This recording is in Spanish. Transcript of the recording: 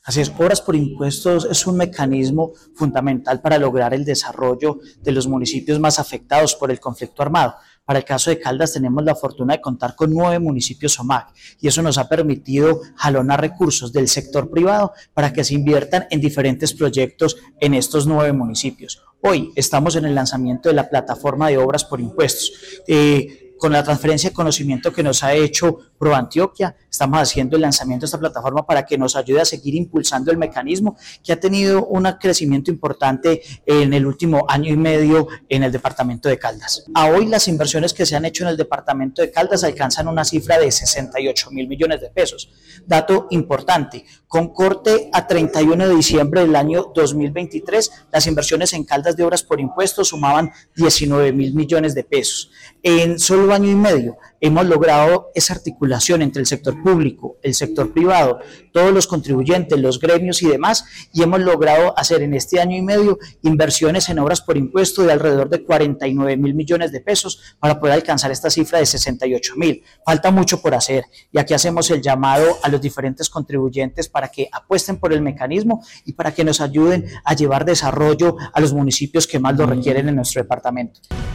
Así es, obras por impuestos es un mecanismo fundamental para lograr el desarrollo de los municipios más afectados por el conflicto armado. Para el caso de Caldas tenemos la fortuna de contar con 9 municipios OMAC y eso nos ha permitido jalonar recursos del sector privado para que se inviertan en diferentes proyectos en estos 9 municipios. Hoy estamos en el lanzamiento de la plataforma de obras por impuestos. Con la transferencia de conocimiento que nos ha hecho ProAntioquia, estamos haciendo el lanzamiento de esta plataforma para que nos ayude a seguir impulsando el mecanismo que ha tenido un crecimiento importante en el último año y medio en el departamento de Caldas. A hoy las inversiones que se han hecho en el departamento de Caldas alcanzan una cifra de 68.000 millones de pesos. Dato importante, con corte a 31 de diciembre del año 2023, las inversiones en Caldas de obras por impuestos sumaban 19.000 millones de pesos. En solo año y medio hemos logrado esa articulación entre el sector público, el sector privado, todos los contribuyentes, los gremios y demás, y hemos logrado hacer en este año y medio inversiones en obras por impuesto de alrededor de 49.000 millones de pesos para poder alcanzar esta cifra de 68.000. Falta mucho por hacer y aquí hacemos el llamado a los diferentes contribuyentes para que apuesten por el mecanismo y para que nos ayuden a llevar desarrollo a los municipios que más lo requieren en nuestro departamento.